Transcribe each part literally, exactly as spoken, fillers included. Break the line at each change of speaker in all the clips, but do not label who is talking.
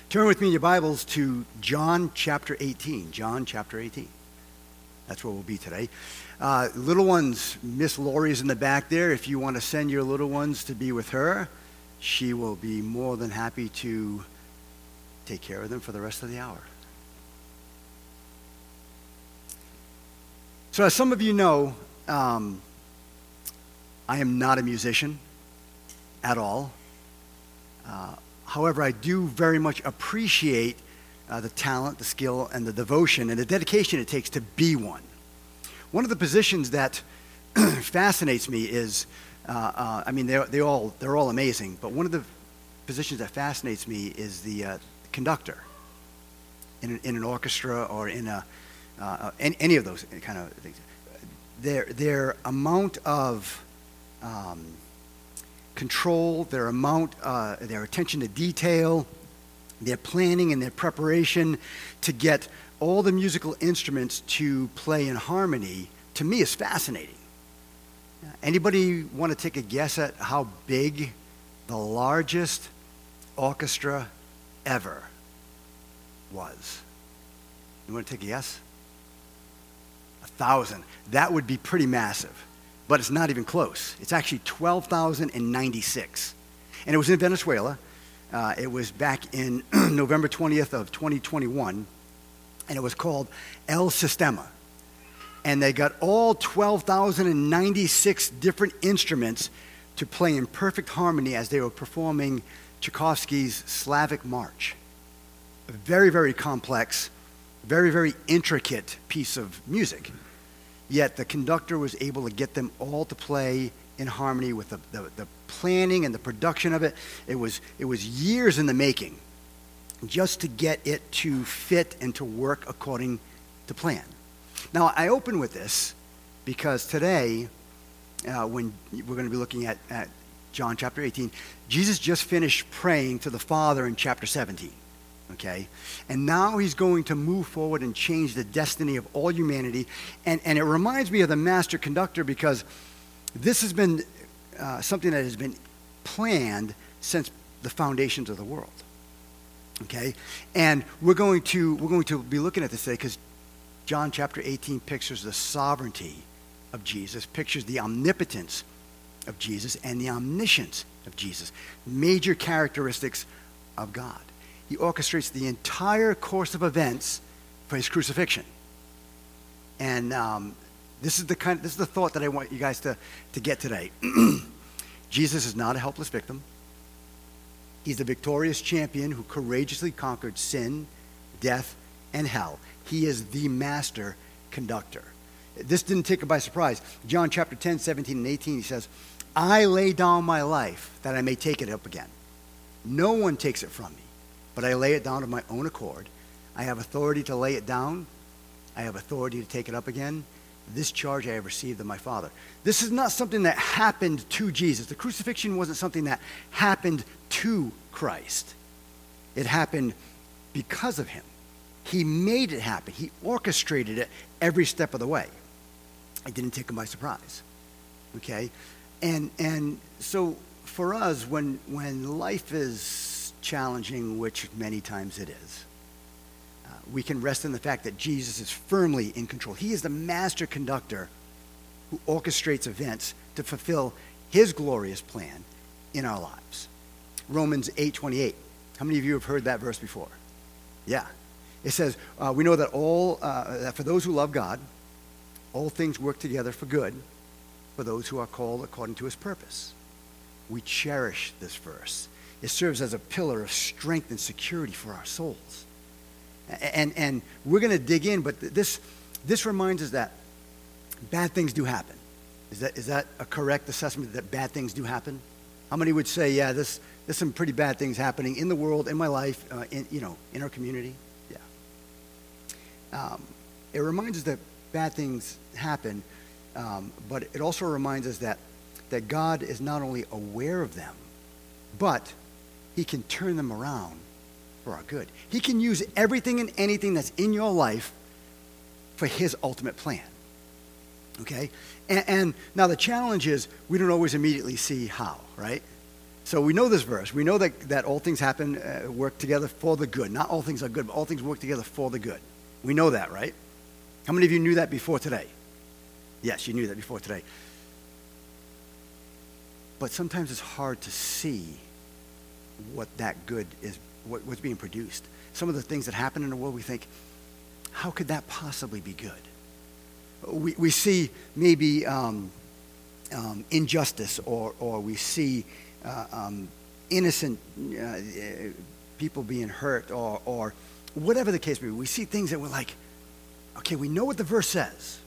Turn with me in your Bibles to John chapter eighteen. John chapter eighteen. That's where we'll be today. Uh, little ones, Miss Lori's in the back there. If you want to send your little ones to be with her, she will be more than happy to take care of them for the rest of the hour. So as some of you know, um, I am not a musician at all. Uh, However, I do very much appreciate uh, the talent, the skill, and the devotion and the dedication it takes to be one. One of the positions that fascinates me is, uh, uh, I mean, they're, they all, they're all amazing, but one of the positions that fascinates me is the uh, conductor in an, in an orchestra or in a, uh, any, any of those kind of things. Their, their amount of um, control, their amount, uh, their attention to detail, their planning and their preparation to get all the musical instruments to play in harmony, to me is fascinating. Anybody want to take a guess at how big the largest orchestra ever was? You want to take a guess? A thousand. That would be pretty massive. But it's not even close. It's actually twelve thousand ninety-six. And it was in Venezuela. Uh, it was back in November twentieth of twenty twenty-one. And it was called El Sistema. And they got all twelve thousand ninety-six different instruments to play in perfect harmony as they were performing Tchaikovsky's Slavic March. A very, very complex, very, very intricate piece of music. Yet the conductor was able to get them all to play in harmony with the, the, the planning and the production of it. It was, it was years in the making just to get it to fit and to work according to plan. Now, I open with this because today, uh, when we're going to be looking at, at John chapter eighteen, Jesus just finished praying to the Father in chapter seventeen. Okay, and now he's going to move forward and change the destiny of all humanity. And, and it reminds me of the master conductor because this has been uh, something that has been planned since the foundations of the world. Okay, and we're going to we're going to be looking at this today because John chapter eighteen pictures the sovereignty of Jesus, pictures the omnipotence of Jesus, and the omniscience of Jesus, major characteristics of God. He orchestrates the entire course of events for his crucifixion. And um, this is the kind of, this is the thought that I want you guys to, to get today. Jesus is not a helpless victim. He's the victorious champion who courageously conquered sin, death, and hell. He is the master conductor. This didn't take him by surprise. John chapter ten, seventeen, and eighteen, he says, I lay down my life that I may take it up again. No one takes it from me, but I lay it down of my own accord. I have authority to lay it down. I have authority to take it up again. This charge I have received of my Father. This is not something that happened to Jesus. The crucifixion wasn't something that happened to Christ. It happened because of him. He made it happen. He orchestrated it every step of the way. It didn't take him by surprise. Okay? And and so for us, when when life is challenging, which many times it is, uh, we can rest in the fact that Jesus is firmly in control. He is the master conductor who orchestrates events to fulfill his glorious plan in our lives. Romans eight twenty-eight. How many of you have heard that verse before? Yeah. It says, uh, we know that all uh, that for those who love God, all things work together for good for those who are called according to his purpose. We cherish this verse. It serves as a pillar of strength and security for our souls. And, and we're going to dig in, but this, this reminds us that bad things do happen. Is that, is that a correct assessment that bad things do happen? How many would say, yeah, this, there's some pretty bad things happening in the world, in my life, uh, in, you know, in our community? Yeah. Um, it reminds us that bad things happen, um, but it also reminds us that, that God is not only aware of them, but he can turn them around for our good. He can use everything and anything that's in your life for his ultimate plan. Okay? And, and now the challenge is we don't always immediately see how, right? So we know this verse. We know that, that all things happen, uh, work together for the good. Not all things are good, but all things work together for the good. We know that, right? How many of you knew that before today? Yes, you knew that before today. But sometimes it's hard to see what that good is, what, what's being produced. Some of the things that happen in the world, we think, how could that possibly be good? We, we see maybe um, um, injustice, or, or we see uh, um, innocent uh, people being hurt, or, or whatever the case may be. We see things that we're like, okay, we know what the verse says,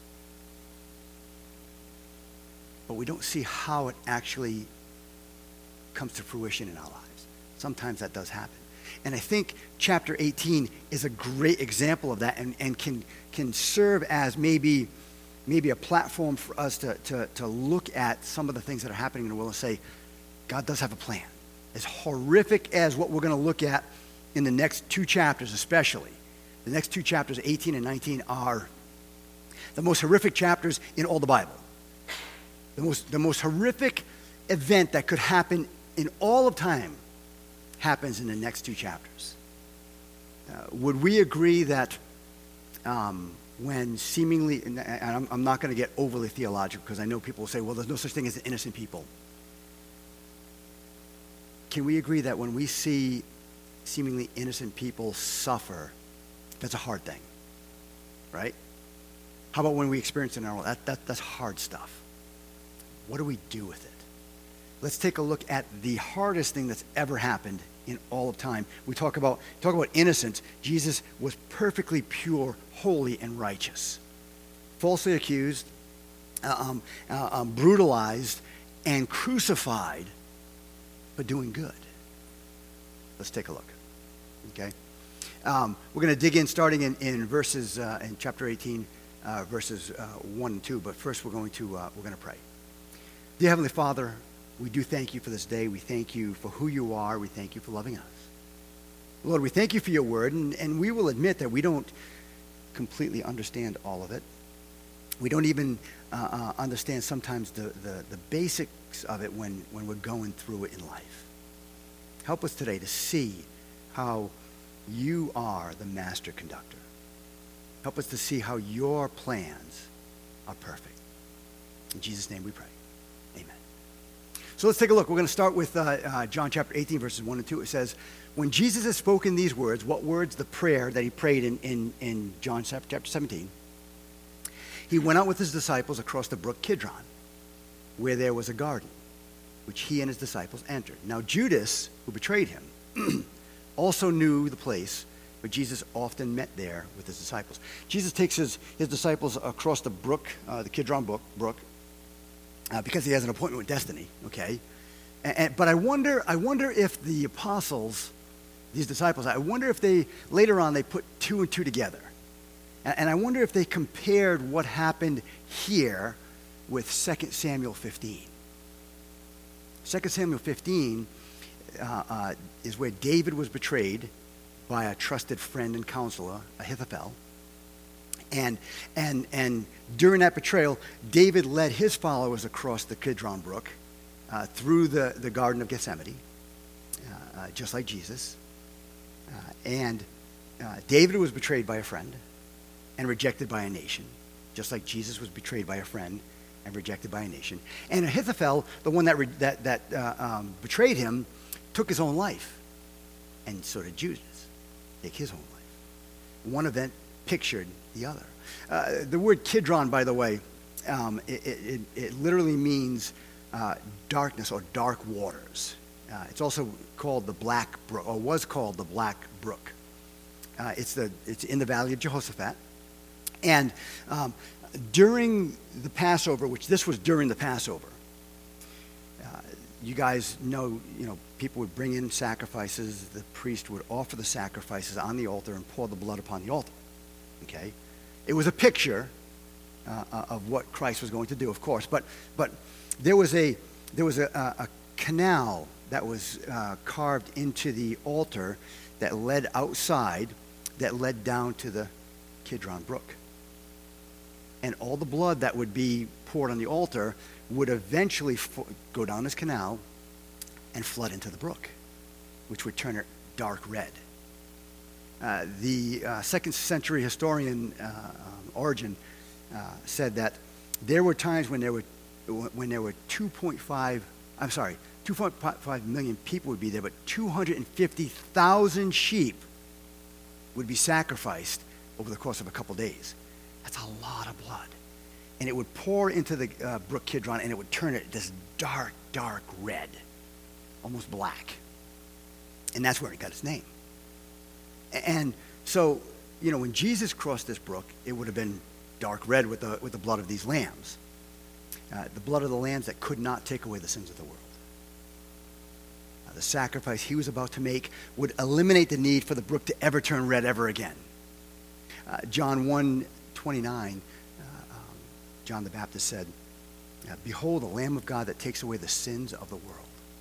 but we don't see how it actually comes to fruition in our lives. Sometimes that does happen. And I think chapter eighteen is a great example of that, and, and can can serve as maybe maybe a platform for us to, to, to look at some of the things that are happening in the world and say, God does have a plan. As horrific as what we're going to look at in the next two chapters especially, the next two chapters, eighteen and nineteen, are the most horrific chapters in all the Bible. The most, the most horrific event that could happen in all of time happens in the next two chapters. Uh, would we agree that um, when seemingly, and I'm, I'm not going to get overly theological because I know people will say, well, there's no such thing as innocent people. Can we agree that when we see seemingly innocent people suffer, that's a hard thing, right? How about when we experience it in our world? That, that, that's hard stuff. What do we do with it? Let's take a look at the hardest thing that's ever happened in all of time. We talk about talk about innocence. Jesus was perfectly pure, holy, and righteous. Falsely accused, uh, um, uh, um, brutalized, and crucified, but doing good. Let's take a look. Okay, um, we're going to dig in, starting in in verses uh, in chapter eighteen, uh, verses uh, one and two. But first, we're going to uh, we're going to pray. Dear Heavenly Father, we do thank you for this day. We thank you for who you are. We thank you for loving us. Lord, we thank you for your word, and, and we will admit that we don't completely understand all of it. We don't even uh, uh, understand sometimes the, the, the basics of it when, when we're going through it in life. Help us today to see how you are the master conductor. Help us to see how your plans are perfect. In Jesus' name we pray. Amen. So let's take a look. We're going to start with uh, uh, John chapter eighteen, verses one and two. It says, when Jesus had spoken these words, what words? The prayer that he prayed in, in, in John chapter seventeen. He went out with his disciples across the brook Kidron, where there was a garden, which he and his disciples entered. Now Judas, who betrayed him, also knew the place, but Jesus often met there with his disciples. Jesus takes his, his disciples across the brook, uh, the Kidron brook, brook uh, because he has an appointment with destiny, okay? And, and, but I wonder, I wonder if the apostles, these disciples, I wonder if they, later on, they put two and two together. And, and I wonder if they compared what happened here with Second Samuel fifteen. Second Samuel fifteen uh, uh, is where David was betrayed by a trusted friend and counselor, Ahithophel. And, and, and during that betrayal, David led his followers across the Kidron Brook uh, through the, the Garden of Gethsemane, uh, uh, just like Jesus. Uh, and uh, David was betrayed by a friend and rejected by a nation, just like Jesus was betrayed by a friend and rejected by a nation. And Ahithophel, the one that, re- that, that uh, um, betrayed him, took his own life. And so did Judas take his own life. One event pictured the other. Uh, the word Kidron, by the way, um, it, it, it literally means uh, darkness or dark waters. Uh, it's also called the Black Brook, or was called the Black Brook. Uh, it's, the, it's in the Valley of Jehoshaphat. And um, during the Passover, which this was during the Passover, uh, you guys know, you know, people would bring in sacrifices. The priest would offer the sacrifices on the altar and pour the blood upon the altar. Okay? It was a picture uh, of what Christ was going to do, of course. But but there was a there was a, a, a canal that was uh, carved into the altar that led outside, that led down to the Kidron Brook. And all the blood that would be poured on the altar would eventually fo- go down this canal, and flood into the brook, which would turn it dark red. Uh, the uh, second century historian uh, um, Origen uh, said that there were times when there were when there were two point five, I'm sorry, two point five million people would be there, but two hundred fifty thousand sheep would be sacrificed over the course of a couple days. That's a lot of blood. And it would pour into the uh, brook Kidron, and it would turn it this dark, dark red, almost black. And that's where it got its name. And so, you know, when Jesus crossed this brook, it would have been dark red with the, with the blood of these lambs. Uh, the blood of the lambs that could not take away the sins of the world. Uh, the sacrifice he was about to make would eliminate the need for the brook to ever turn red ever again. Uh, John one twenty-nine, uh, um, John the Baptist said, uh, "Behold, the Lamb of God that takes away the sins of the world."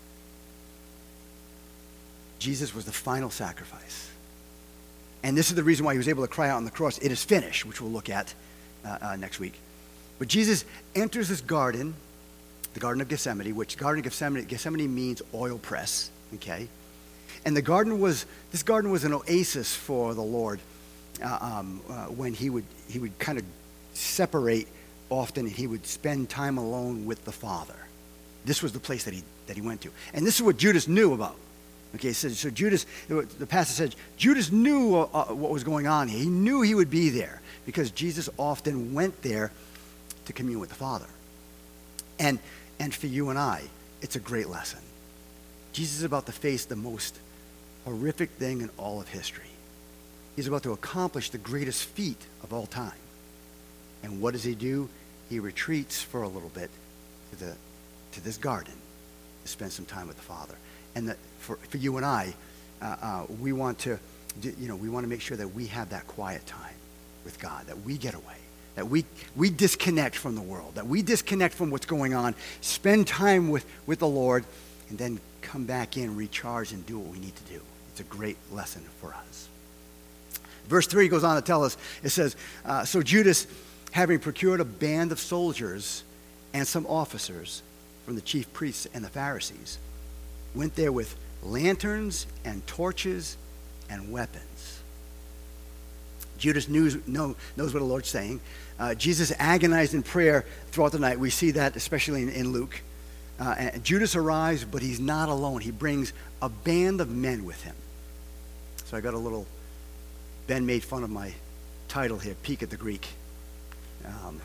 Jesus was the final sacrifice. And this is the reason why he was able to cry out on the cross, "It is finished," which we'll look at uh, uh, next week. But Jesus enters this garden, the Garden of Gethsemane, which Garden of Gethsemane, Gethsemane means oil press, okay? And the garden was, this garden was an oasis for the Lord uh, um, uh, when he would, he would kind of separate often, and he would spend time alone with the Father. This was the place that he, that he went to. And this is what Judas knew about. Okay, so, so Judas, the pastor said, Judas knew uh, what was going on here. He knew he would be there because Jesus often went there to commune with the Father. And, and for you and I, it's a great lesson. Jesus is about to face the most horrific thing in all of history. He's about to accomplish the greatest feat of all time. And what does he do? He retreats for a little bit to, the, to this garden to spend some time with the Father. And that for, for you and I, uh, uh, we want to, do, you know, we want to make sure that we have that quiet time with God, that we get away, that we we disconnect from the world, that we disconnect from what's going on, spend time with, with the Lord, and then come back in, recharge, and do what we need to do. It's a great lesson for us. Verse three goes on to tell us, it says, uh, so Judas, having procured a band of soldiers and some officers from the chief priests and the Pharisees, went there with lanterns and torches and weapons. Judas knew, know, knows what the Lord's saying. Uh, Jesus agonized in prayer throughout the night. We see that especially in, in Luke. Uh, and Judas arrives, but he's not alone. He brings a band of men with him. So I got a little, Ben made fun of my title here, Peek at the Greek. Um,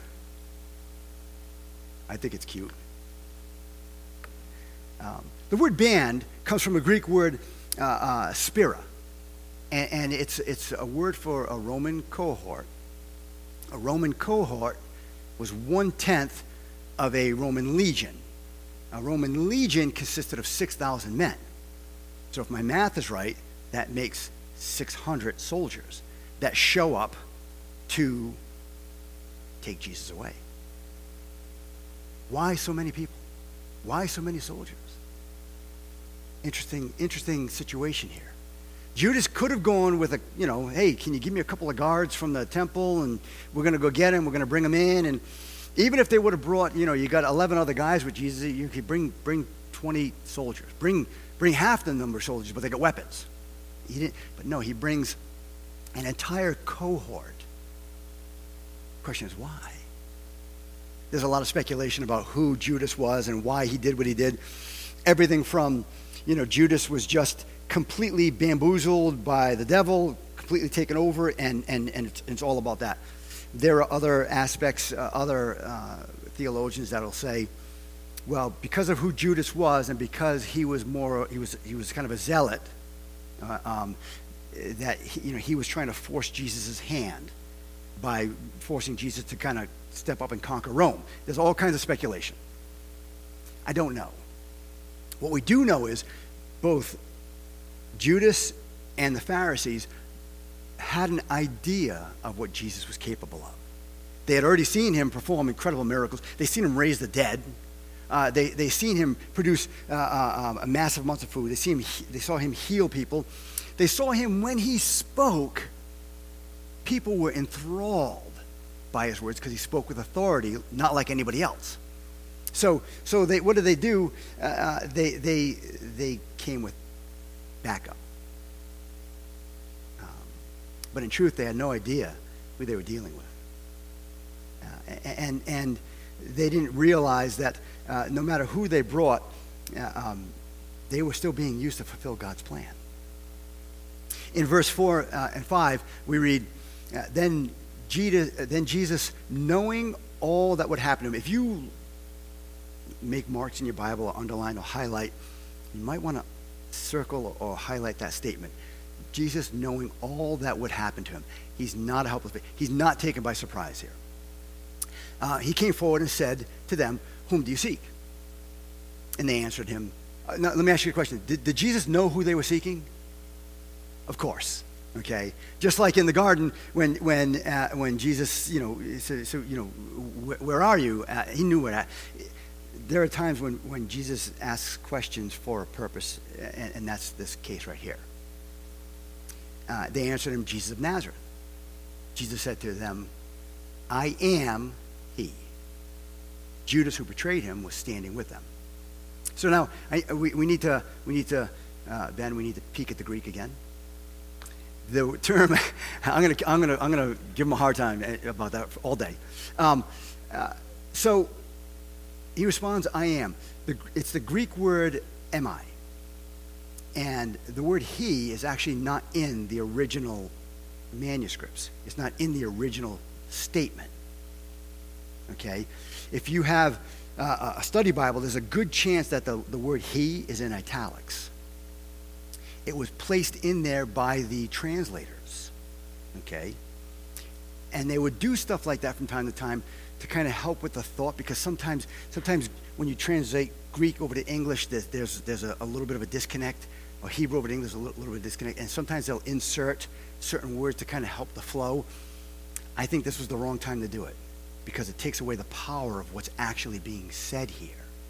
I think it's cute. Um, the word band comes from a Greek word, uh, uh, spira, and, and it's it's a word for a Roman cohort. A Roman cohort was one-tenth of a Roman legion. A Roman legion consisted of six thousand men. So if my math is right, that makes six hundred soldiers that show up to take Jesus away. Why so many people? Why so many soldiers? Interesting, interesting situation here. Judas could have gone with a, you know, hey, can you give me a couple of guards from the temple, and we're going to go get him, we're going to bring him in, and even if they would have brought, you know, you got eleven other guys with Jesus, you could bring bring twenty soldiers, bring bring half the number of soldiers, but they got weapons. He didn't, but no, he brings an entire cohort. The question is why? There's a lot of speculation about who Judas was and why he did what he did. Everything from, you know, Judas was just completely bamboozled by the devil, completely taken over, and, and, and it's, it's all about that. There are other aspects, uh, other uh, theologians that will say, well, because of who Judas was and because he was more, he was he was kind of a zealot, uh, um, that he, you know, he was trying to force Jesus' hand by forcing Jesus to kind of step up and conquer Rome. There's all kinds of speculation. I don't know. What we do know is both Judas and the Pharisees had an idea of what Jesus was capable of. They had already seen him perform incredible miracles. They seen him raise the dead. Uh, they they seen him produce uh, uh, a massive amounts of food. They see him. They saw him heal people. They saw him when he spoke. People were enthralled by his words because he spoke with authority, not like anybody else. So, so they, what did they do? Uh, they, they, they came with backup. Um, but in truth, they had no idea who they were dealing with. Uh, and, and they didn't realize that uh, no matter who they brought, uh, um, they were still being used to fulfill God's plan. In verse four uh, and five, we read, uh, then, Jesus, then Jesus, knowing all that would happen to him. If you make marks in your Bible or underline or highlight, you might want to circle or, or highlight that statement. Jesus knowing all that would happen to him. He's not a helpless baby. He's not taken by surprise here. Uh, he came forward and said to them, whom do you seek? And they answered him. Uh, now, let me ask you a question. Did, did Jesus know who they were seeking? Of course. Okay, just like in the garden when when uh, when Jesus, you know, so, so you know, wh- where are you? Uh, he knew where. At. There are times when, when Jesus asks questions for a purpose, and, and that's this case right here. Uh, they answered him, Jesus of Nazareth. Jesus said to them, I am he. Judas, who betrayed him, was standing with them. So now I, we, we need to we need to uh, Ben, we need to peek at the Greek again. The term, I'm gonna, I'm gonna, I'm gonna give him a hard time about that all day. Um, uh, so he responds, "I am." The, it's the Greek word "emi," and the word "he" is actually not in the original manuscripts. It's not in the original statement. Okay, if you have uh, a study Bible, there's a good chance that the, the word "he" is in italics. It was placed in there by the translators, okay? And they would do stuff like that from time to time to kind of help with the thought, because sometimes sometimes when you translate Greek over to English, there's there's, there's a, a little bit of a disconnect, or Hebrew over to English, a little, little bit of disconnect, and sometimes they'll insert certain words to kind of help the flow. I think this was the wrong time to do it, because it takes away the power of what's actually being said here.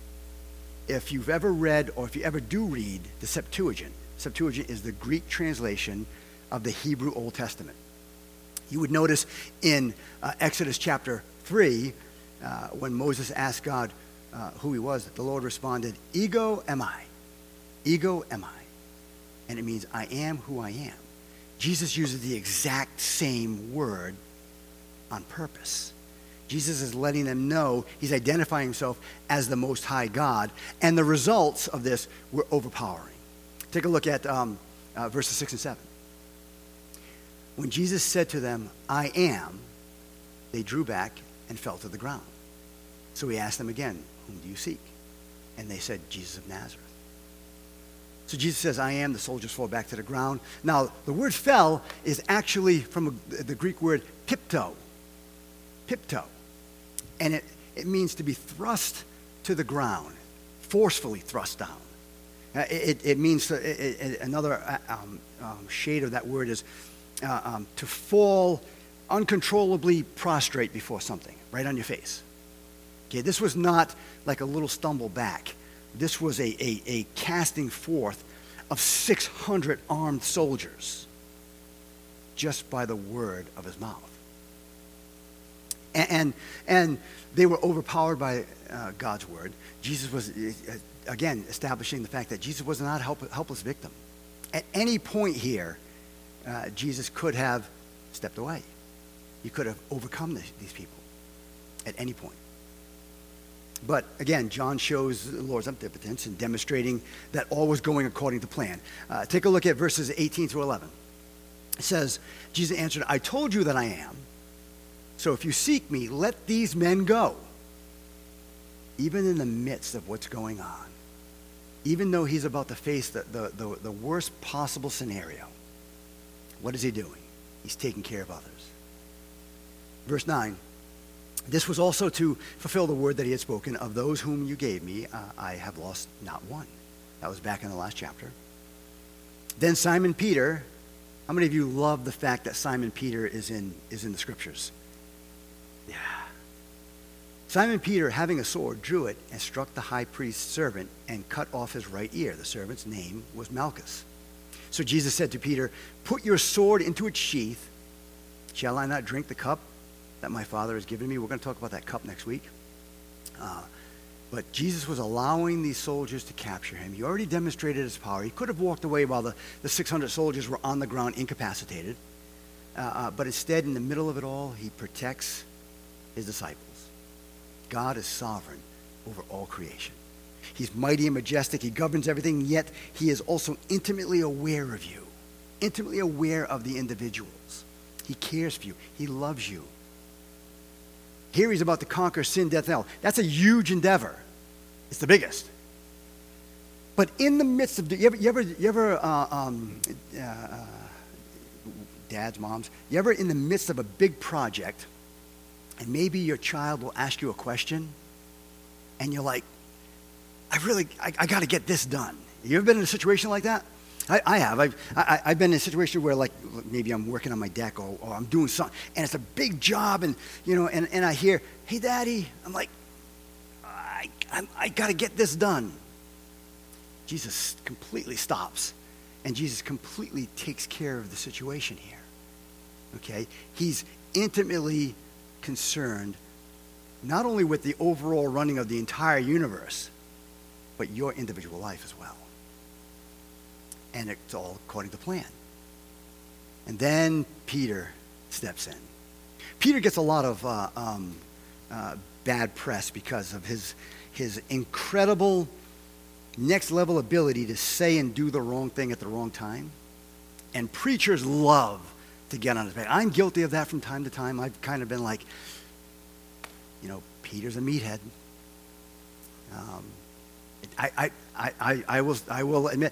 If you've ever read, or if you ever do read the Septuagint, Septuagint is the Greek translation of the Hebrew Old Testament. You would notice in uh, Exodus chapter three, uh, when Moses asked God uh, who he was, the Lord responded, Ego emi, ego emi. And it means I am who I am. Jesus uses the exact same word on purpose. Jesus is letting them know he's identifying himself as the Most High God, and the results of this were overpowering. Take a look at um, uh, verses six and seven. When Jesus said to them, I am, they drew back and fell to the ground. So he asked them again, whom do you seek? And they said, Jesus of Nazareth. So Jesus says, I am. The soldiers fall back to the ground. Now, the word fell is actually from a, the Greek word pipto. Pipto. And it, it means to be thrust to the ground, forcefully thrust down. Uh, it, it means, to, it, it, another uh, um, um, shade of that word is uh, um, to fall uncontrollably prostrate before something, right on your face. Okay, this was not like a little stumble back. This was a, a, a casting forth of six hundred armed soldiers just by the word of his mouth. And, and, and they were overpowered by uh, God's word. Jesus was, uh, again, establishing the fact that Jesus was not a help, helpless victim. At any point here, uh, Jesus could have stepped away. He could have overcome this, these people at any point. But again, John shows the Lord's omnipotence in demonstrating that all was going according to plan. Uh, take a look at verses eighteen through eleven. It says, Jesus answered, I told you that I am. So if you seek me, let these men go. Even in the midst of what's going on, even though he's about to face the, the, the, the worst possible scenario, what is he doing? He's taking care of others. Verse nine, this was also to fulfill the word that he had spoken, of those whom you gave me, uh, I have lost not one. That was back in the last chapter. Then Simon Peter, how many of you love the fact that Simon Peter is in, is in the scriptures? Yeah. Simon Peter, having a sword, drew it and struck the high priest's servant and cut off his right ear. The servant's name was Malchus. So Jesus said to Peter, put your sword into its sheath. Shall I not drink the cup that my Father has given me? We're going to talk about that cup next week. Uh, But Jesus was allowing these soldiers to capture him. He already demonstrated his power. He could have walked away while the, the six hundred soldiers were on the ground incapacitated. Uh, uh, but instead, in the middle of it all, he protects his disciples. God is sovereign over all creation. He's mighty and majestic. He governs everything, yet he is also intimately aware of you, intimately aware of the individuals. He cares for you. He loves you. Here he's about to conquer sin, death, and hell. That's a huge endeavor. It's the biggest. But in the midst of, the, you ever, you ever, you ever uh, um, uh, dads, moms, you ever in the midst of a big project, and maybe your child will ask you a question, and you're like, I really, I, I got to get this done. You ever been in a situation like that? I, I have. I've, I, I've been in a situation where, like, maybe I'm working on my deck or, or I'm doing something, and it's a big job, and, you know, and, and I hear, hey, Daddy. I'm like, I, I, I got to get this done. Jesus completely stops, and Jesus completely takes care of the situation here, okay? He's intimately concerned not only with the overall running of the entire universe, but your individual life as well. And it's all according to plan. And then Peter steps in. Peter gets a lot of uh, um, uh, bad press because of his, his incredible next-level ability to say and do the wrong thing at the wrong time. And preachers love to get on his back. I'm guilty of that from time to time. I've kind of been like, you know, Peter's a meathead. Um, I, I, I, I, I, will, I will admit,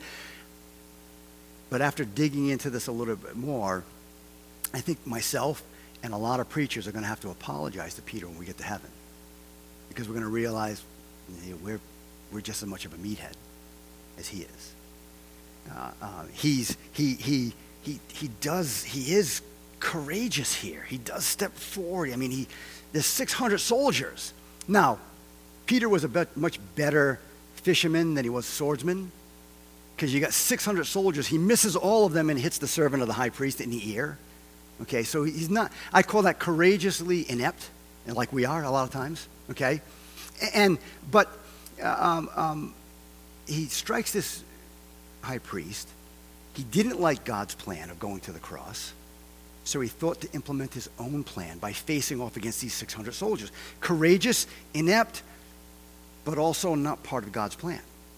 but after digging into this a little bit more, I think myself and a lot of preachers are going to have to apologize to Peter when we get to heaven, because we're going to realize, you know, we're, we're just as much of a meathead as he is. Uh, uh, he's, he, he, he, he does, he is courageous here. He does step forward. I mean, he, there's six hundred soldiers. Now, Peter was a bit, much better fisherman than he was swordsman, because you got six hundred soldiers. He misses all of them and hits the servant of the high priest in the ear. Okay, so he's not, I call that courageously inept, and like we are a lot of times, okay? And, but um, um, he strikes this high priest. He didn't like God's plan of going to the cross, so he thought to implement his own plan by facing off against these six hundred soldiers. Courageous, inept, but also not part of God's plan,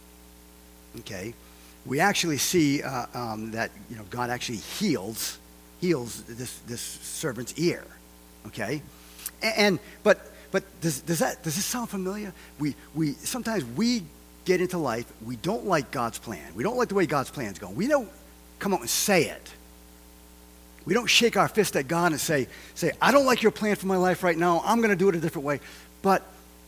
okay? We actually see uh, um, that, you know, God actually heals heals this this servant's ear, okay? And, and but but does does that does this sound familiar? We we sometimes we get into life, we don't like God's plan. We don't like the way God's plan's going. We don't come out and say it. We don't shake our fist at God and say say I don't like your plan for my life right now. I'm going to do it a different way. But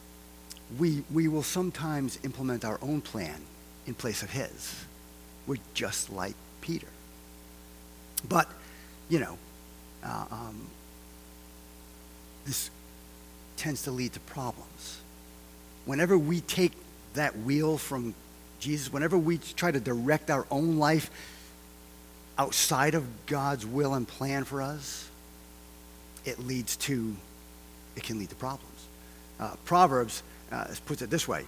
we we will sometimes implement our own plan in place of his. We're just like Peter. But, you know, uh, um, this tends to lead to problems. Whenever we take that wheel from Jesus, whenever we try to direct our own life outside of God's will and plan for us, it leads to, it can lead to problems. Uh, Proverbs uh, puts it this way.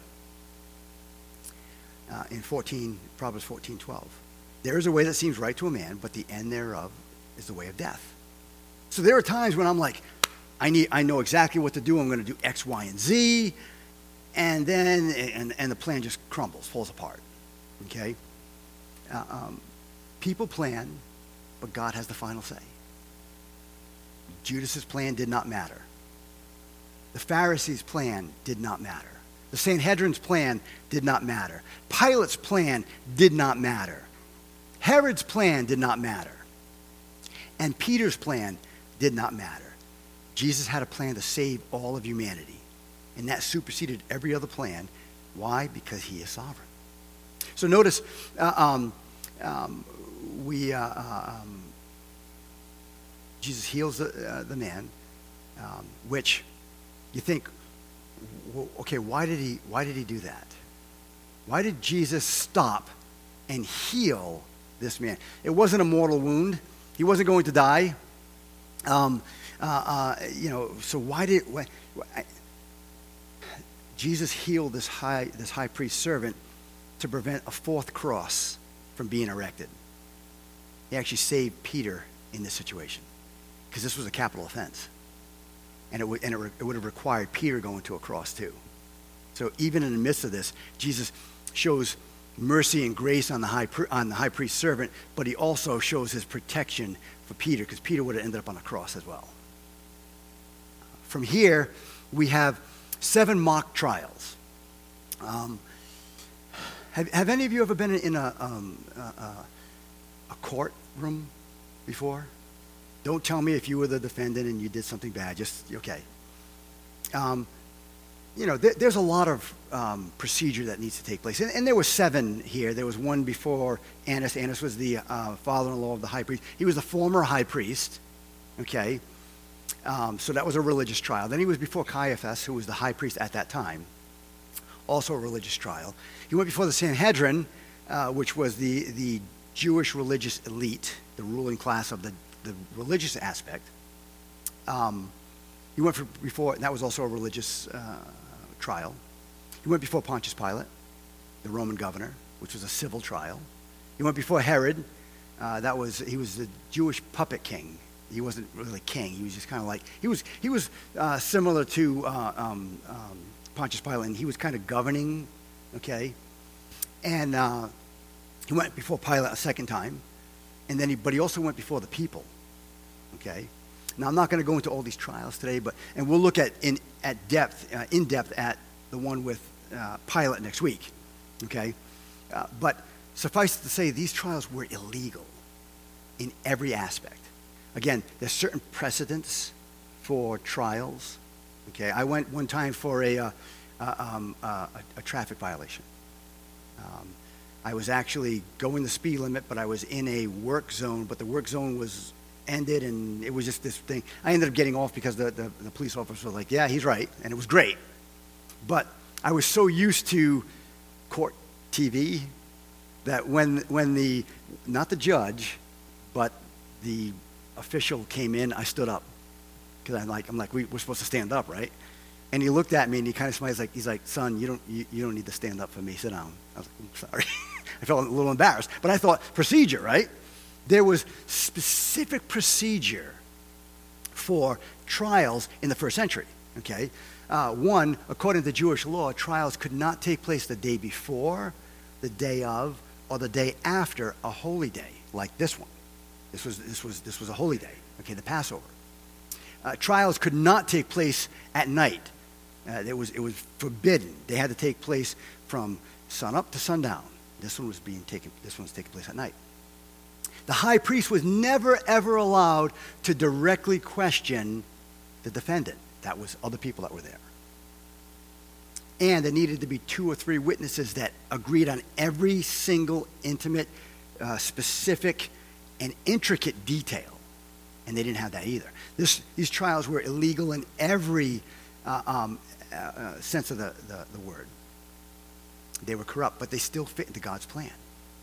Uh, in fourteen, Proverbs fourteen twelve. There is a way that seems right to a man, but the end thereof is the way of death. So there are times when I'm like, I need, I know exactly what to do. I'm going to do X, Y, and Z, and then and, and the plan just crumbles, falls apart. Okay? Uh, um, people plan, but God has the final say. Judas's plan did not matter. The Pharisees' plan did not matter. The Sanhedrin's plan did not matter. Pilate's plan did not matter. Herod's plan did not matter. And Peter's plan did not matter. Jesus had a plan to save all of humanity. And that superseded every other plan. Why? Because he is sovereign. So notice, uh, um, um, we, uh, um, Jesus heals the, uh, the man, um, which you think, well, okay, why did he why did he do that? Why did Jesus stop and heal this man? It wasn't a mortal wound. He wasn't going to die. Um, uh, uh, you know, so why did why, why, Jesus healed this high, this high priest servant to prevent a fourth cross from being erected. He actually saved Peter in this situation because this was a capital offense. And, it would, and it, re, it would have required Peter going to a cross too. So even in the midst of this, Jesus shows mercy and grace on the high, on the high priest servant, but he also shows his protection for Peter because Peter would have ended up on a cross as well. From here, we have seven mock trials. Um, have, have any of you ever been in a, um, a, a courtroom before? Don't tell me if you were the defendant and you did something bad. Just, okay. Um, you know, there, there's a lot of um, procedure that needs to take place. And, and there were seven here. There was one before Annas. Annas was the uh, father-in-law of the high priest. He was the former high priest, okay? Um, so that was a religious trial. Then he was before Caiaphas, who was the high priest at that time, also a religious trial. He went before the Sanhedrin, uh, which was the, the Jewish religious elite, the ruling class of the, the religious aspect. Um, he went for, before, and that was also a religious uh, trial. He went before Pontius Pilate, the Roman governor, which was a civil trial. He went before Herod. Uh, that was, he was the Jewish puppet king. He wasn't really king. He was just kind of like, he was he was uh, similar to uh, um, um, Pontius Pilate, and he was kind of governing, okay? And uh, he went before Pilate a second time, and then he, but he also went before the people, okay? Now, I'm not going to go into all these trials today, but, and we'll look at in at depth, uh, in depth at the one with uh, Pilate next week, okay? Uh, but suffice it to say, these trials were illegal in every aspect. Again, there's certain precedents for trials. Okay, I went one time for a, uh, uh, um, uh, a, a traffic violation. Um, I was actually going the speed limit, but I was in a work zone, but the work zone was ended, and it was just this thing. I ended up getting off because the, the, the police officer was like, yeah, he's right, and it was great. But I was so used to court T V that when, when the, not the judge, but the official came in, I stood up because I'm like, I'm like, we, we're supposed to stand up, right? And he looked at me and he kind of smiled. He's like, he's like, son, you don't, you, you don't need to stand up for me. Sit down. I was like, I'm sorry. I felt a little embarrassed, but I thought procedure, right? There was specific procedure for trials in the first century. Okay, uh, one, according to Jewish law, trials could not take place the day before, the day of, or the day after a holy day like this one. This was, this was, this was a holy day, okay, the Passover. Uh, trials could not take place at night. Uh, it, was, it was forbidden. They had to take place from sunup to sundown. This one was being taken, this one was taking place at night. The high priest was never, ever allowed to directly question the defendant. That was other people that were there. And there needed to be two or three witnesses that agreed on every single intimate, uh, specific, and intricate detail, and they didn't have that either. This, these trials were illegal in every uh, um, uh, uh, sense of the, the, the word. They were corrupt, but they still fit into God's plan.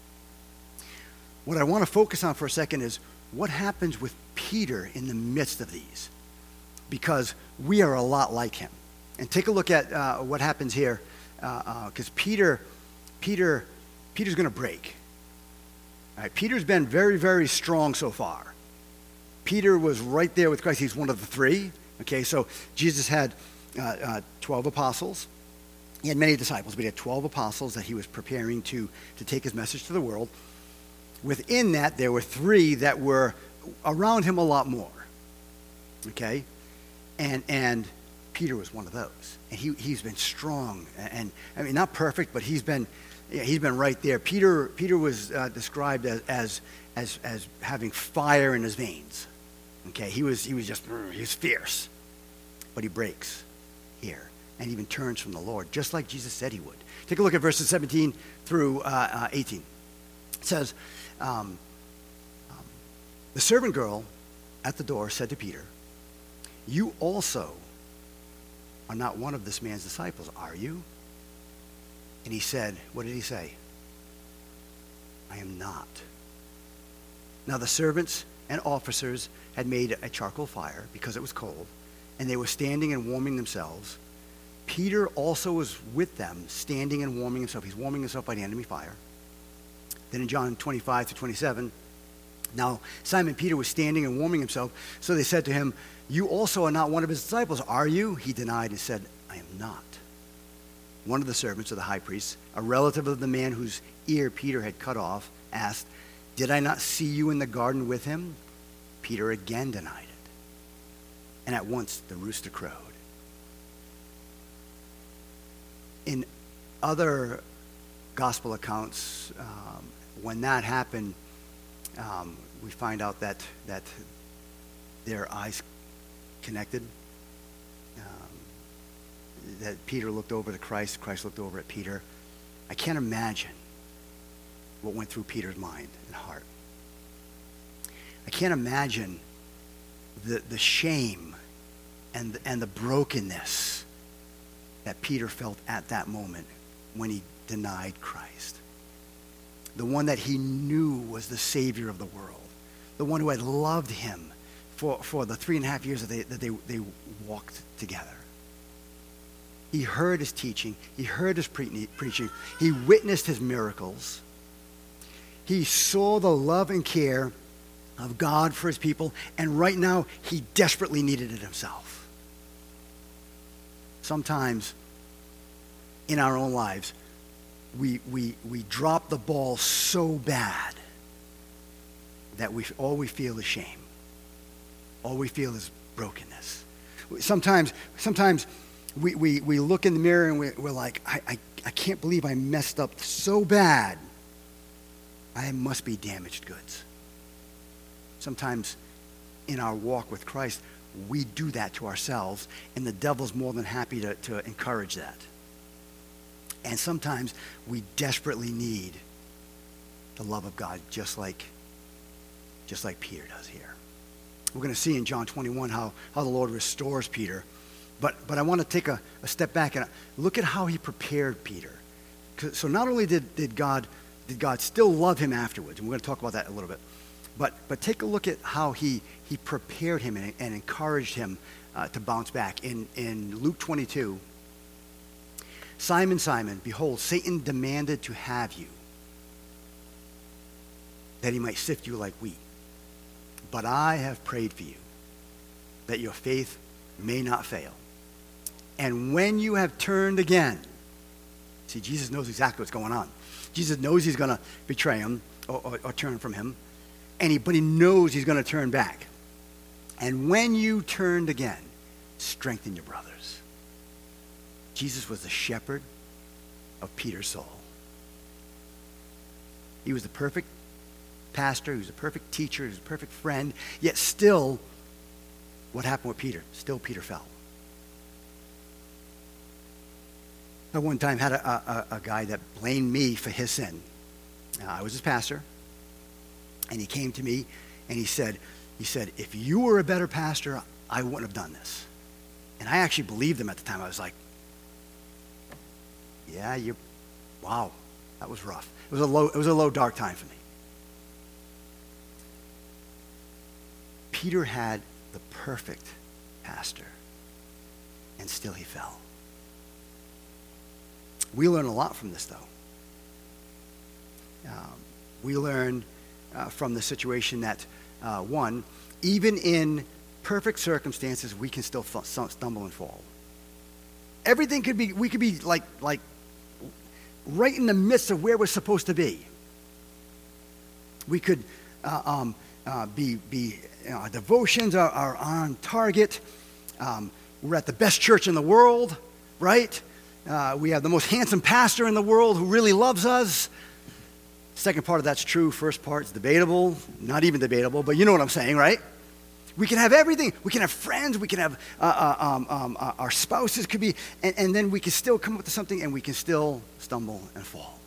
What I want to focus on for a second is what happens with Peter in the midst of these, because we are a lot like him. And take a look at uh, what happens here, because uh, uh, Peter, Peter, Peter's going to break. All right, Peter's been very, very strong so far. Peter was right there with Christ. He's one of the three. Okay, so Jesus had uh, uh, twelve apostles. He had many disciples, but he had twelve apostles that he was preparing to, to take his message to the world. Within that, there were three that were around him a lot more. Okay? And and Peter was one of those. And he, he's been strong. And, I mean, not perfect, but he's been... Yeah, he's been right there. Peter, Peter was uh, described as, as, as, as having fire in his veins. Okay, he was, he was just, he was fierce. But he breaks here and even turns from the Lord, just like Jesus said he would. Take a look at verses seventeen through uh, uh, eighteen. It says, um, um, the servant girl at the door said to Peter, you also are not one of this man's disciples, are you? And he said, what did he say? I am not. Now the servants and officers had made a charcoal fire because it was cold, and they were standing and warming themselves. Peter also was with them, standing and warming himself. He's warming himself by the enemy fire. Then in John twenty-five to twenty-seven, now Simon Peter was standing and warming himself. So they said to him, "You also are not one of his disciples, are you?" He denied and said, "I am not." One of the servants of the high priest, a relative of the man whose ear Peter had cut off, asked, "Did I not see you in the garden with him?" Peter again denied it. And at once the rooster crowed. In other gospel accounts, um, when that happened, um, we find out that that their eyes connected. Um, that Peter looked over to Christ, Christ looked over at Peter. I can't imagine what went through Peter's mind and heart. I can't imagine the the shame and and the brokenness that Peter felt at that moment when he denied Christ. The one that he knew was the Savior of the world. The one who had loved him for, for the three and a half years that, they, that they, they walked together. He heard his teaching. He heard his pre- preaching. He witnessed his miracles. He saw the love and care of God for his people. And right now, he desperately needed it himself. Sometimes in our own lives, we, we, we drop the ball so bad that we all we feel is shame. All we feel is brokenness. Sometimes, sometimes we, we, we look in the mirror and we, we're like, I, I, I can't believe I messed up so bad. I must be damaged goods. Sometimes in our walk with Christ, we do that to ourselves, and the devil's more than happy to, to encourage that. And sometimes we desperately need the love of God, just like, just like Peter does here. We're going to see in John twenty-one how, how the Lord restores Peter. But, but I want to take a, a step back and look at how he prepared Peter. So not only did, did, God, did God still love him afterwards, and we're going to talk about that a little bit, but, but take a look at how he, he prepared him and, and encouraged him uh, to bounce back. In, in Luke twenty-two, "Simon, Simon, behold, Satan demanded to have you, that he might sift you like wheat. But I have prayed for you, that your faith may not fail. And when you have turned again," see, Jesus knows exactly what's going on. Jesus knows he's going to betray him or, or, or turn from him, and he, but he knows he's going to turn back. "And when you turned again, strengthen your brothers." Jesus was the shepherd of Peter's soul. He was the perfect pastor. He was the perfect teacher. He was the perfect friend. Yet still, what happened with Peter? Still Peter fell. I one time had a, a, a guy that blamed me for his sin. Uh, I was his pastor. And he came to me and he said, he said, "If you were a better pastor, I wouldn't have done this." And I actually believed him at the time. I was like, yeah, you, wow, that was rough. It was a low, it was a low, dark time for me. Peter had the perfect pastor, and still he fell. We learn a lot from this, though. Um, we learn uh, from the situation that, uh, one, even in perfect circumstances, we can still f- stumble and fall. Everything could be, we could be like, like right in the midst of where we're supposed to be. We could uh, um, uh, be, be you know, our devotions are, are on target. Um, we're at the best church in the world, right? Uh, we have the most handsome pastor in the world who really loves us. Second part of that's true. First part's debatable. Not even debatable, but you know what I'm saying, right? We can have everything. We can have friends. We can have uh, uh, um, um, uh, our spouses could be, and, and then we can still come up with something, and we can still stumble and fall.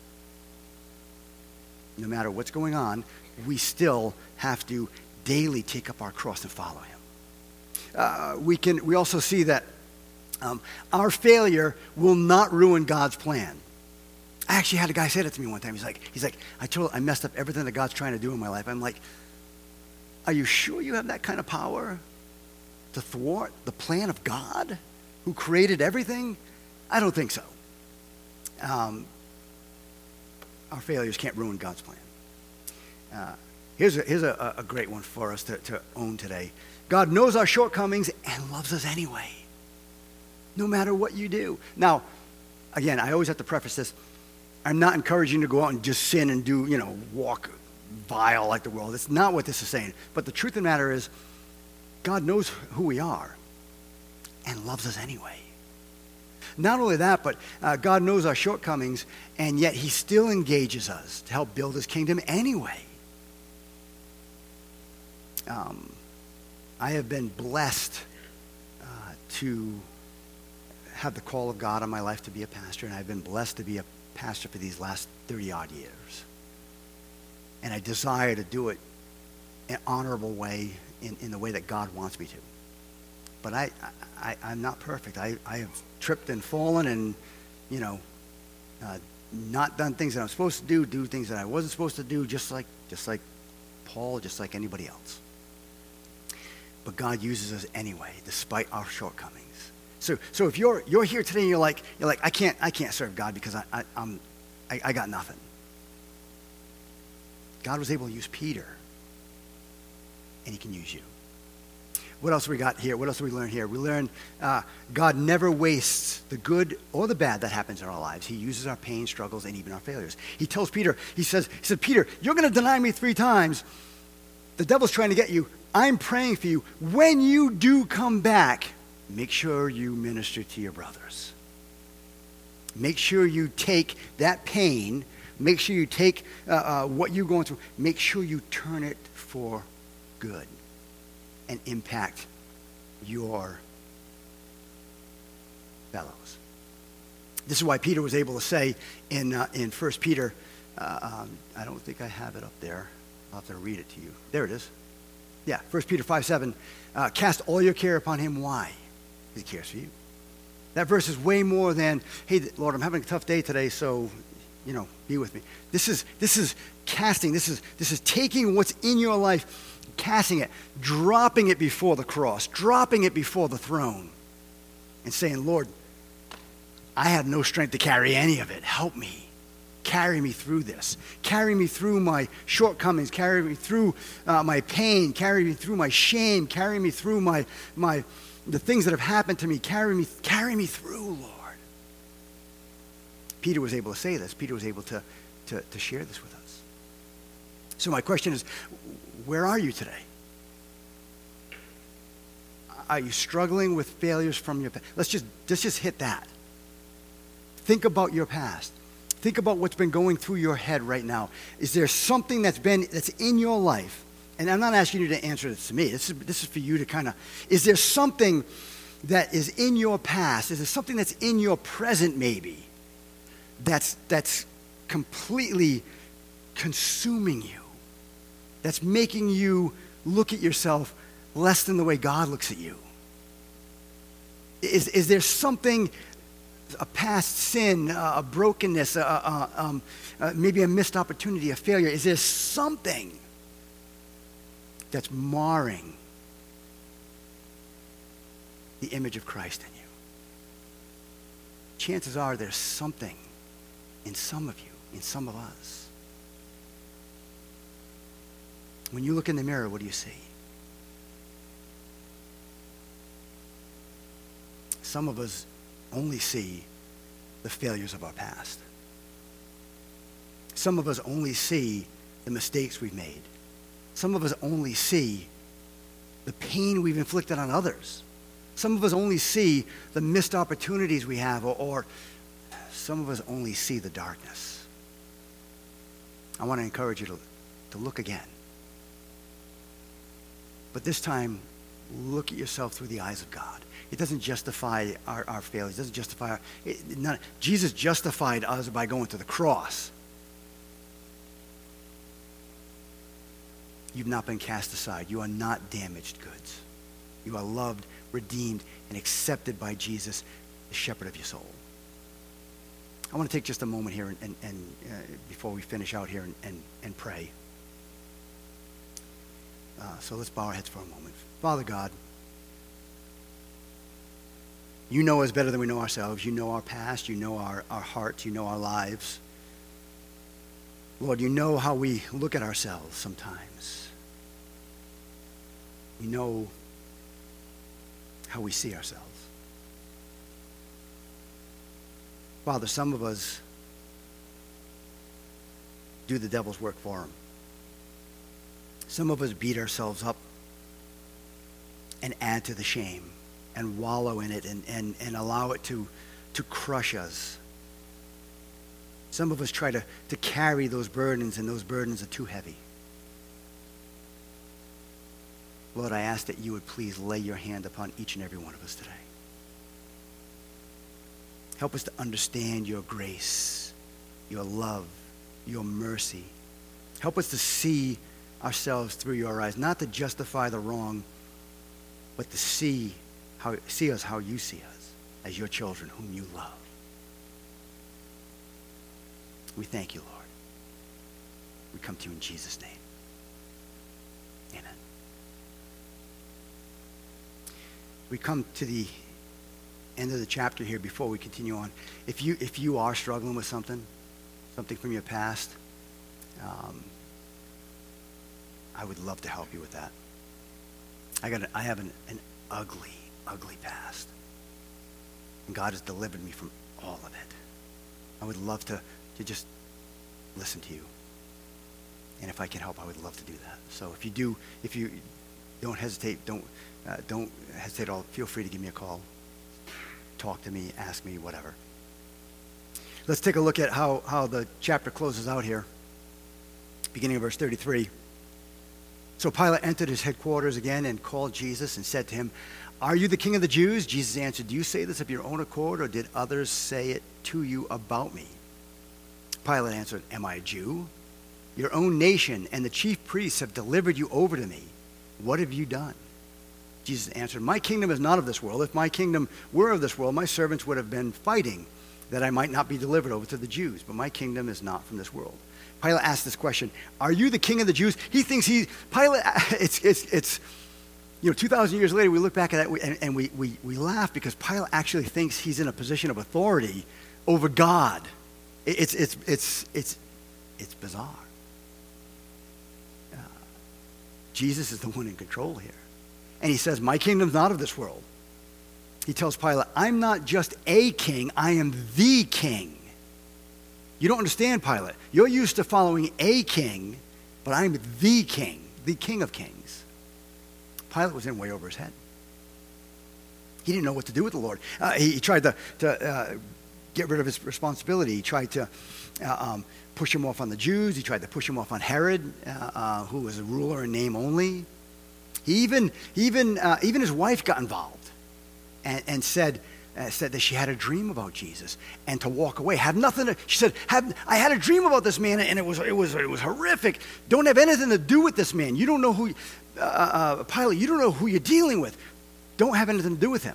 No matter what's going on, we still have to daily take up our cross and follow him. Uh, we can. We also see that um, our failure will not ruin God's plan. I actually had a guy say that to me one time. He's like, he's like, I told, I messed up everything that God's trying to do in my life. I'm like, are you sure you have that kind of power to thwart the plan of God, who created everything? I don't think so. Um, our failures can't ruin God's plan. Uh, here's a, here's a, a great one for us to, to own today. God knows our shortcomings and loves us anyway, no matter what you do. Now, again, I always have to preface this. I'm not encouraging you to go out and just sin and do, you know, walk vile like the world. It's not what this is saying. But the truth of the matter is, God knows who we are and loves us anyway. Not only that, but uh, God knows our shortcomings, and yet he still engages us to help build his kingdom anyway. Um, I have been blessed uh, to have the call of God on my life to be a pastor, and I've been blessed to be a pastor for these last thirty-odd years. And I desire to do it in an honorable way, in, in the way that God wants me to. But I, I, I'm not perfect. I, I have tripped and fallen and, you know, uh, not done things that I'm supposed to do, do things that I wasn't supposed to do, just like, just like Paul, just like anybody else. But God uses us anyway, despite our shortcomings. So, so if you're you're here today and you're like you're like I can't I can't serve God because I, I I'm I, I got nothing. God was able to use Peter, and he can use you. What else we got here? What else do we learn here? We learn uh, God never wastes the good or the bad that happens in our lives. He uses our pain, struggles, and even our failures. He tells Peter, he says, he said, Peter, you're going to deny me three times. The devil's trying to get you. I'm praying for you. When you do come back, make sure you minister to your brothers. Make sure you take that pain. Make sure you take uh, uh, what you're going through. Make sure you turn it for good and impact your fellows. This is why Peter was able to say in uh, in First Peter, uh, um, I don't think I have it up there. I'll have to read it to you. There it is. Yeah, First Peter five seven. Uh, Cast all your care upon him. Why? Because he cares for you. That verse is way more than, hey, Lord, I'm having a tough day today, so, you know, be with me. This is this is casting. This is this is taking what's in your life, casting it, dropping it before the cross, dropping it before the throne, and saying, Lord, I have no strength to carry any of it. Help me. Carry me through this. Carry me through my shortcomings. Carry me through uh, my pain. Carry me through my shame. Carry me through my my the things that have happened to me. Carry me, carry me through, Lord. Peter was able to say this. Peter was able to, to, to share this with us. So my question is, where are you today? Are you struggling with failures from your past? Let's just, let's just hit that. Think about your past. Think about what's been going through your head right now. Is there something that's been that's in your life? And I'm not asking you to answer this to me. This is this is for you to kind of. Is there something that is in your past? Is there something that's in your present maybe? That's that's completely consuming you. That's making you look at yourself less than the way God looks at you. Is is there something? A past sin, uh, a brokenness, uh, uh, um, uh, maybe a missed opportunity, a failure. Is there something that's marring the image of Christ in you? Chances are there's something in some of you, in some of us. When you look in the mirror, what do you see? Some of us only see the failures of our past. Some of us only see the mistakes we've made. Some of us only see the pain we've inflicted on others. Some of us only see the missed opportunities we have, or, or some of us only see the darkness. I want to encourage you to, to look again. But this time, look at yourself through the eyes of God. It doesn't justify our, our failures. It doesn't justify our... It, not, Jesus justified us by going to the cross. You've not been cast aside. You are not damaged goods. You are loved, redeemed, and accepted by Jesus, the shepherd of your soul. I want to take just a moment here and, and, and uh, before we finish out here and, and, and pray. Uh, so let's bow our heads for a moment. Father God, You know us better than we know ourselves. You know our past. You know our, our hearts. You know our lives. Lord, you know how we look at ourselves sometimes. You know how we see ourselves. Father, some of us do the devil's work for him. Some of us beat ourselves up and add to the shame and wallow in it and, and, and allow it to, to crush us. Some of us try to, to carry those burdens, and those burdens are too heavy. Lord, I ask that you would please lay your hand upon each and every one of us today. Help us to understand your grace, your love, your mercy. Help us to see ourselves through your eyes, not to justify the wrong, but to see how see us how you see us, as your children whom you love. We thank you, Lord. We come to you in Jesus' name. Amen. We come to the end of the chapter here before we continue on. If you if you are struggling with something, something from your past, um, I would love to help you with that. I got a, I have an, an ugly, ugly past, and God has delivered me from all of it. I would love to to just listen to you, and if I can help, I would love to do that. So if you do, if you don't hesitate, don't uh, don't hesitate at all. Feel free to give me a call, talk to me, ask me, whatever. Let's take a look at how how the chapter closes out here, beginning of verse thirty-three. So Pilate entered his headquarters again and called Jesus and said to him, "Are you the king of the Jews?" Jesus answered, "Do you say this of your own accord, or did others say it to you about me?" Pilate answered, "Am I a Jew? Your own nation and the chief priests have delivered you over to me. What have you done?" Jesus answered, "My kingdom is not of this world. If my kingdom were of this world, my servants would have been fighting that I might not be delivered over to the Jews. But my kingdom is not from this world." Pilate asked this question, "Are you the king of the Jews?" He thinks he, Pilate, it's, it's, it's, you know, two thousand years later, we look back at that and, and we, we, we laugh because Pilate actually thinks he's in a position of authority over God. It's, it's, it's, it's, it's bizarre. Uh, Jesus is the one in control here. And he says, "My kingdom's not of this world." He tells Pilate, "I'm not just a king, I am the king." You don't understand, Pilate. You're used to following a king, but I'm the king, the king of kings. Pilate was in way over his head. He didn't know what to do with the Lord. Uh, he, he tried to, to uh, get rid of his responsibility. He tried to uh, um, push him off on the Jews. He tried to push him off on Herod, uh, uh, who was a ruler in name only. He even, even, uh, even his wife got involved and, and said, Uh, said that she had a dream about Jesus and to walk away. Have nothing to, she said, have, I had a dream about this man and it was, it was, it was horrific. Don't have anything to do with this man. You don't know who, uh, uh, Pilate, you don't know who you're dealing with. Don't have anything to do with him.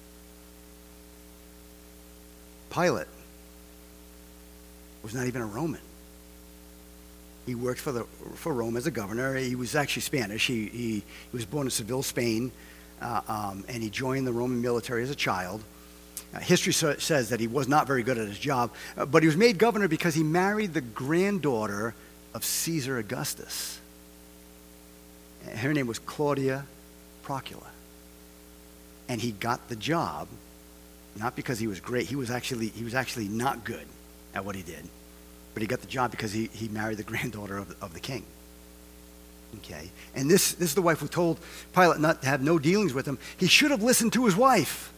Pilate was not even a Roman. He worked for the for Rome as a governor. He was actually Spanish. He, he, he was born in Seville, Spain, uh, um, and he joined the Roman military as a child. Uh, history so, says that he was not very good at his job, uh, but he was made governor because he married the granddaughter of Caesar Augustus. Her name was Claudia Procula. And he got the job, not because he was great. He was actually, he was actually not good at what he did. But he got the job because he, he married the granddaughter of, of the king. Okay? And this, this is the wife who told Pilate not to have no dealings with him. He should have listened to his wife.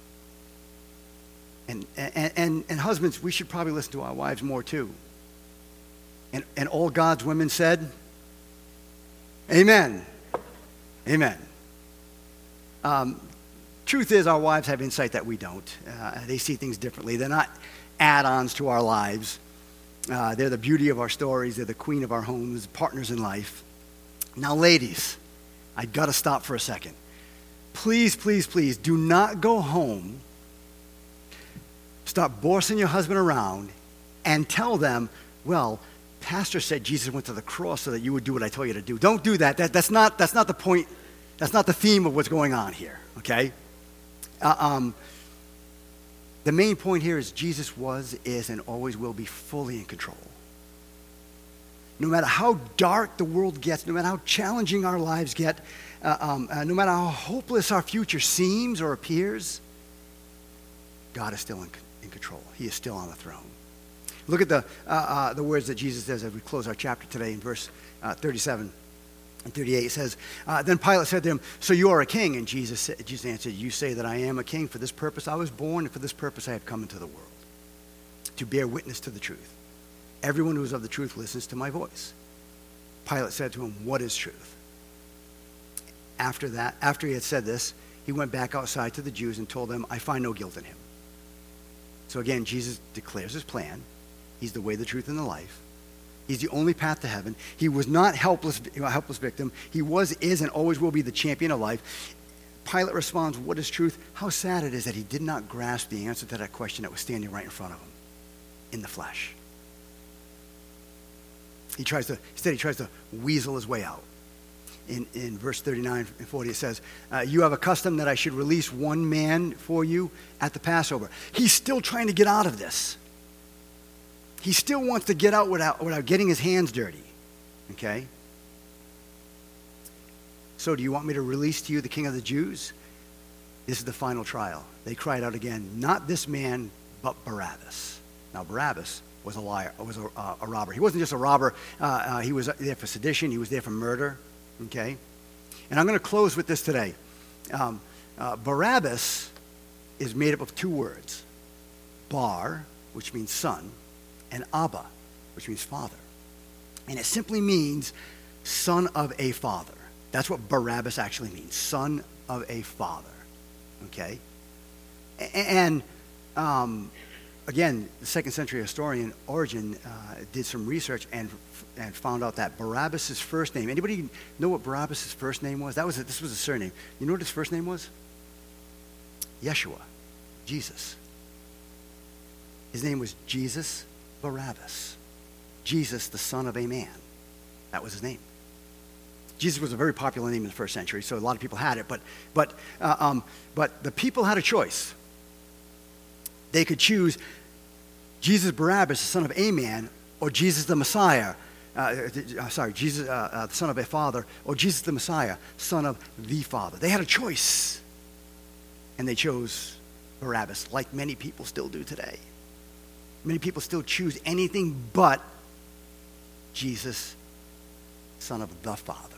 And, and, and, and husbands, we should probably listen to our wives more too. And, and all God's women said, amen. Amen. Um, truth is, our wives have insight that we don't. Uh, they see things differently. They're not add-ons to our lives. Uh, they're the beauty of our stories. They're the queen of our homes, partners in life. Now, ladies, I got to stop for a second. Please, please, please, do not go home, start bossing your husband around, and tell them, well, Pastor said Jesus went to the cross so that you would do what I told you to do. Don't do that. that that's, not, that's not the point. That's not the theme of what's going on here, okay? Uh, um, The main point here is Jesus was, is, and always will be fully in control. No matter how dark the world gets, no matter how challenging our lives get, uh, um, uh, no matter how hopeless our future seems or appears, God is still in, in control. He is still on the throne. Look at the, uh, uh, the words that Jesus says as we close our chapter today in verse uh, thirty-seven and thirty-eight. It says, uh, then Pilate said to him, so you are a king? And Jesus, said, Jesus answered, you say that I am a king. For this purpose I was born, and for this purpose I have come into the world, to bear witness to the truth. Everyone who is of the truth listens to my voice. Pilate said to him, what is truth? After that, after he had said this, he went back outside to the Jews and told them, I find no guilt in him. So again, Jesus declares his plan. He's the way, the truth, and the life. He's the only path to heaven. He was not helpless, a helpless victim. He was, is, and always will be the champion of life. Pilate responds, what is truth? How sad it is that he did not grasp the answer to that question that was standing right in front of him in the flesh. He tries to, instead he tries to weasel his way out. In, in verse thirty-nine and forty, it says, uh, you have a custom that I should release one man for you at the Passover. He's still trying to get out of this. He still wants to get out without, without getting his hands dirty. Okay? So do you want me to release to you the king of the Jews? This is the final trial. They cried out again, not this man, but Barabbas. Now Barabbas was a liar, was a, uh, a robber. He wasn't just a robber. Uh, uh, he was there for sedition. He was there for murder. Okay? And I'm going to close with this today. Um, uh, Barabbas is made up of two words. Bar, which means son, and Abba, which means father. And it simply means son of a father. That's what Barabbas actually means, son of a father. Okay? And um, again, the second century historian Origen uh, did some research and and found out that Barabbas' first name, anybody know what Barabbas' first name was? That was a, this was a surname. You know what his first name was? Yeshua, Jesus. His name was Jesus Barabbas. Jesus, the son of a man. That was his name. Jesus was a very popular name in the first century, so a lot of people had it. But, but, uh, um, but the people had a choice. They could choose Jesus Barabbas, the son of a man, or Jesus the Messiah, uh, uh, sorry, Jesus, uh, uh, the son of a father, or Jesus the Messiah, son of the Father. They had a choice, and they chose Barabbas, like many people still do today. Many people still choose anything but Jesus, son of the Father.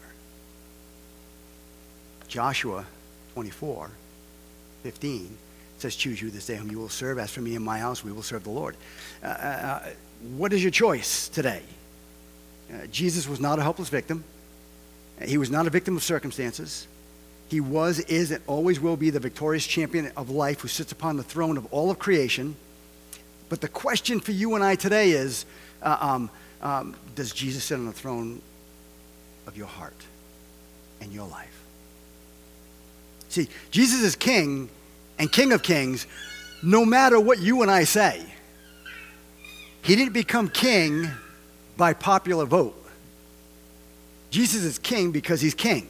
Joshua twenty-four fifteen says, choose you this day whom you will serve. As for me and my house, we will serve the Lord. Uh, uh, what is your choice today? Uh, Jesus was not a helpless victim. He was not a victim of circumstances. He was, is, and always will be the victorious champion of life who sits upon the throne of all of creation. But the question for you and I today is, uh, um, um, does Jesus sit on the throne of your heart and your life? See, Jesus is king and King of Kings no matter what you and I say. He didn't become king by popular vote. Jesus is king because he's king.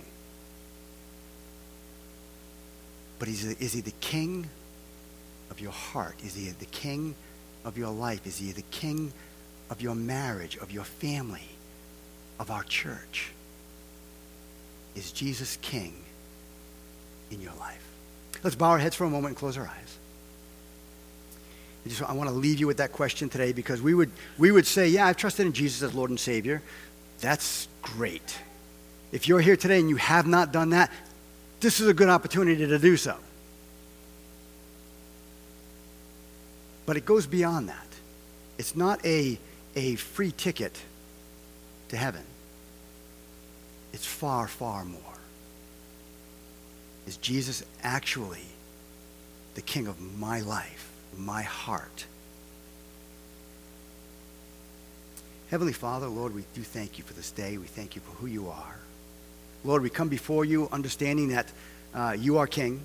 But is he, is he the king of your heart? Is he the king of your life? Is he the king of your marriage, of your family, of our church? Is Jesus king in your life? Let's bow our heads for a moment and close our eyes. I, just, I want to leave you with that question today, because we would, we would say, yeah, I've trusted in Jesus as Lord and Savior. That's great. If you're here today and you have not done that, this is a good opportunity to do so. But it goes beyond that. It's not a, a free ticket to heaven. It's far, far more. Is Jesus actually the king of my life, my heart? Heavenly Father, Lord, we do thank you for this day. We thank you for who you are. Lord, we come before you understanding that uh, you are king,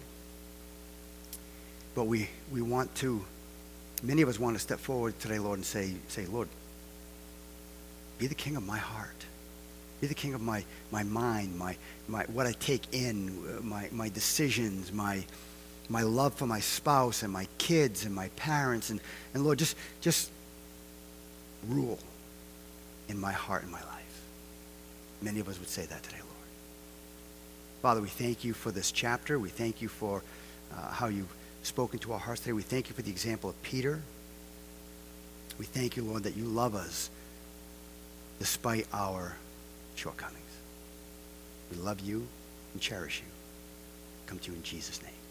but we, we want to, many of us want to step forward today, Lord, and say, say, Lord, be the king of my heart. Be the king of my, my mind, my, my what I take in, my, my decisions, my, my love for my spouse and my kids and my parents. And, and Lord, just, just rule in my heart and my life. Many of us would say that today, Lord. Father, we thank you for this chapter. We thank you for uh, how you've spoken to our hearts today. We thank you for the example of Peter. We thank you, Lord, that you love us despite our shortcomings. We love you and cherish you. Come to you in Jesus' name.